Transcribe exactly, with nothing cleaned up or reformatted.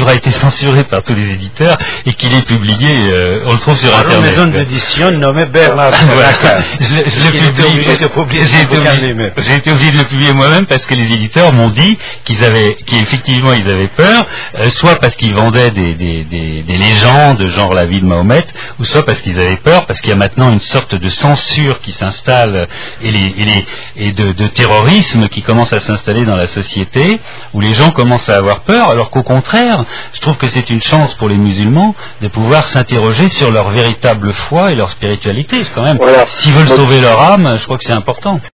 livre a été censuré par tous les éditeurs et qu'il est publié, euh, on le trouve sur par Internet. une maison d'édition nommée Bernard Solaca. je l'ai J'ai été publié, obligé de publier j'ai son été bouquin obligé, lui-même. j'ai été obligé de le publier moi-même parce que les éditeurs m'ont dit qu'ils avaient, qu'effectivement ils avaient peur, euh, soit parce qu'ils vendaient des, des, des, des légendes, genre la vie de Mahomet, ou soit parce qu'ils avaient peur, parce qu'il y a maintenant une sorte de censure qui s'installe et, les, et, les, et de, de terrorisme qui commence à s'installer dans la société, où les gens commencent à avoir peur, alors qu'au contraire, je trouve que c'est une chance pour les musulmans de pouvoir s'interroger sur leur véritable foi et leur spiritualité. C'est quand même, Voilà. s'ils veulent sauver leur âme, je crois que c'est important.